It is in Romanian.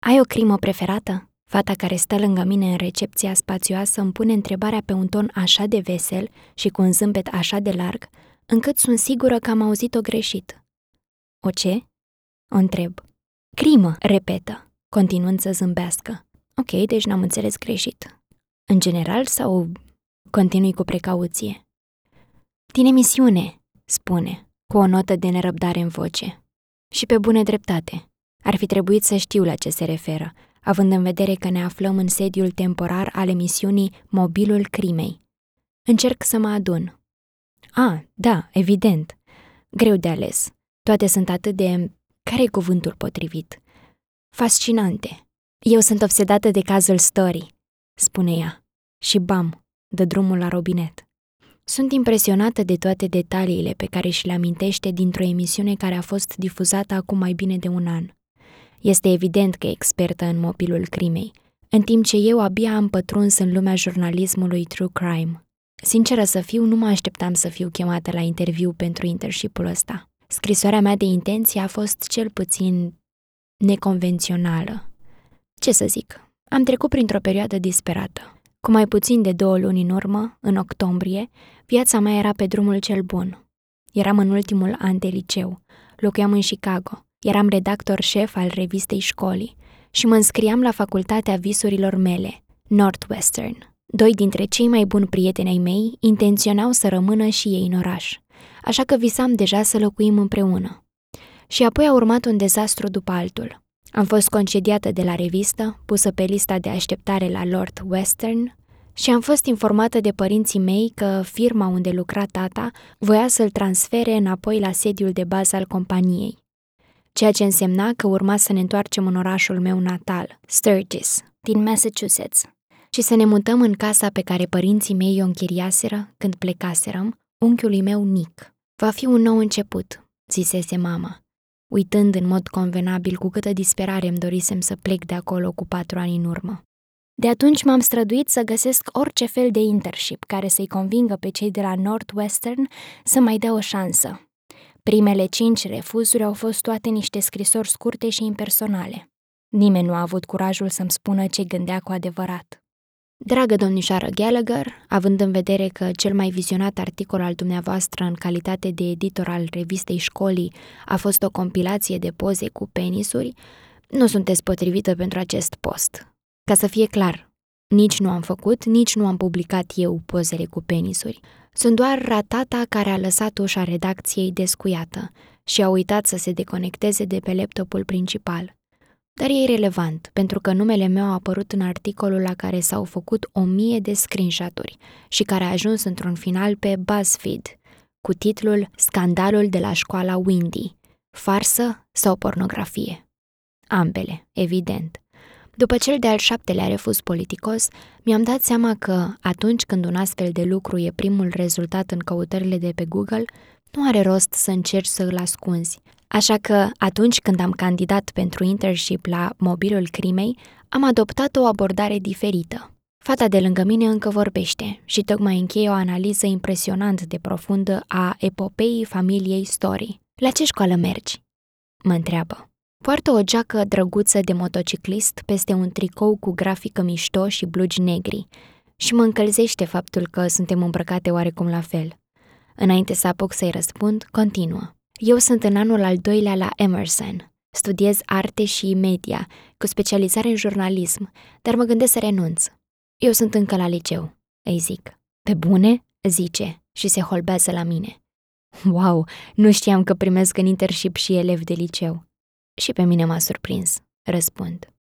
Ai o crimă preferată? Fata care stă lângă mine în recepția spațioasă îmi pune întrebarea pe un ton așa de vesel și cu un zâmbet așa de larg, încât sunt sigură că am auzit-o greșit. O ce? O întreb. Crimă, repetă, continuând să zâmbească. Ok, deci n-am înțeles greșit. În general sau continui cu precauție? Din emisiune, spune, cu o notă de nerăbdare în voce. Și pe bune dreptate. Ar fi trebuit să știu la ce se referă, având în vedere că ne aflăm în sediul temporar al emisiunii Mobilul Crimei. Încerc să mă adun. Da, evident. Greu de ales. Toate sunt atât de... care-i cuvântul potrivit? Fascinante. Eu sunt obsedată de cazul Story, spune ea. Și bam, dă drumul la robinet. Sunt impresionată de toate detaliile pe care și le amintește dintr-o emisiune care a fost difuzată acum mai bine de un an. Este evident că e expertă în mobilul crimei, în timp ce eu abia am pătruns în lumea jurnalismului true crime. Sinceră să fiu, nu mă așteptam să fiu chemată la interviu pentru internship-ul ăsta. Scrisoarea mea de intenție a fost cel puțin neconvențională. Ce să zic, am trecut printr-o perioadă disperată. Cu mai puțin de 2 luni în urmă, în octombrie, viața mea era pe drumul cel bun. Eram în ultimul an de liceu, locuiam în Chicago, eram redactor șef al revistei școlii și mă înscriam la facultatea visurilor mele, Northwestern. 2 dintre cei mai buni prieteni ai mei intenționau să rămână și ei în oraș, așa că visam deja să locuim împreună. Și apoi a urmat un dezastru după altul. Am fost concediată de la revistă, pusă pe lista de așteptare la Northwestern și am fost informată de părinții mei că firma unde lucra tata voia să-l transfere înapoi la sediul de bază al companiei, ceea ce însemna că urma să ne întoarcem în orașul meu natal, Sturgis, din Massachusetts, și să ne mutăm în casa pe care părinții mei o închiriaseră când plecaserăm, unchiului meu Nick. Va fi un nou început, zisese mama, uitând în mod convenabil cu câtă disperare îmi dorisem să plec de acolo cu 4 ani în urmă. De atunci m-am străduit să găsesc orice fel de internship care să-i convingă pe cei de la Northwestern să mai dea o șansă. Primele 5 refuzuri au fost toate niște scrisori scurte și impersonale. Nimeni nu a avut curajul să-mi spună ce gândea cu adevărat. Dragă domnișoară Gallagher, având în vedere că cel mai vizionat articol al dumneavoastră în calitate de editor al revistei școlii a fost o compilație de poze cu penisuri, nu sunteți potrivită pentru acest post. Ca să fie clar, nici nu am făcut, nici nu am publicat eu pozele cu penisuri. Sunt doar ratata care a lăsat ușa redacției descuiată și a uitat să se deconecteze de pe laptopul principal. Dar e irelevant, pentru că numele meu a apărut în articolul la care s-au făcut 1000 de screenshot-uri și care a ajuns într-un final pe BuzzFeed, cu titlul Scandalul de la școala Windy, farsă sau pornografie. Ambele, evident. După cel de-al 7-lea refuz politicos, mi-am dat seama că, atunci când un astfel de lucru e primul rezultat în căutările de pe Google, nu are rost să încerci să îl ascunzi. Așa că, atunci când am candidat pentru internship la Mobilul Crimei, am adoptat o abordare diferită. Fata de lângă mine încă vorbește și tocmai încheie o analiză impresionant de profundă a epopeii familiei Story. La ce școală mergi? Mă întreabă. Poartă o geacă drăguță de motociclist peste un tricou cu grafică mișto și blugi negri și mă încălzește faptul că suntem îmbrăcate oarecum la fel. Înainte să apuc să-i răspund, continuă. Eu sunt în anul al 2-lea la Emerson. Studiez arte și media, cu specializare în jurnalism, dar mă gândesc să renunț. Eu sunt încă la liceu, îi zic. Pe bune? Zice și se holbează la mine. Wow, nu știam că primesc în internship și elevi de liceu. Și pe mine m-a surprins, răspund.